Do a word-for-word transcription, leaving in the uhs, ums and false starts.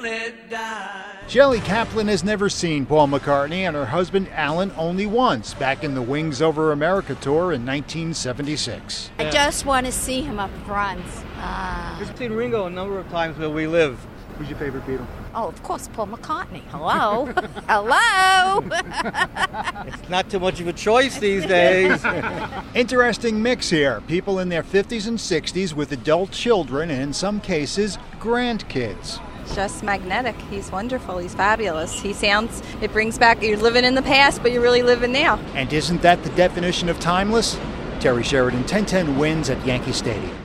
let die. Shelley Kaplan has never seen Paul McCartney and her husband Alan only once, back in the Wings Over America tour in nineteen seventy-six. I just want to see him up front. Uh, I've seen Ringo a number of times where we live. Who's your favorite Beatle? oh, of course, Paul McCartney. Hello? Hello? It's not too much of a choice these days. Interesting mix here. People in their fifties and sixties with adult children and, in some cases, grandkids. Just magnetic. He's wonderful. He's fabulous. He sounds, it brings back, you're living in the past, but you're really living now. And isn't that the definition of timeless? Terry Sheridan, ten ten wins at Yankee Stadium.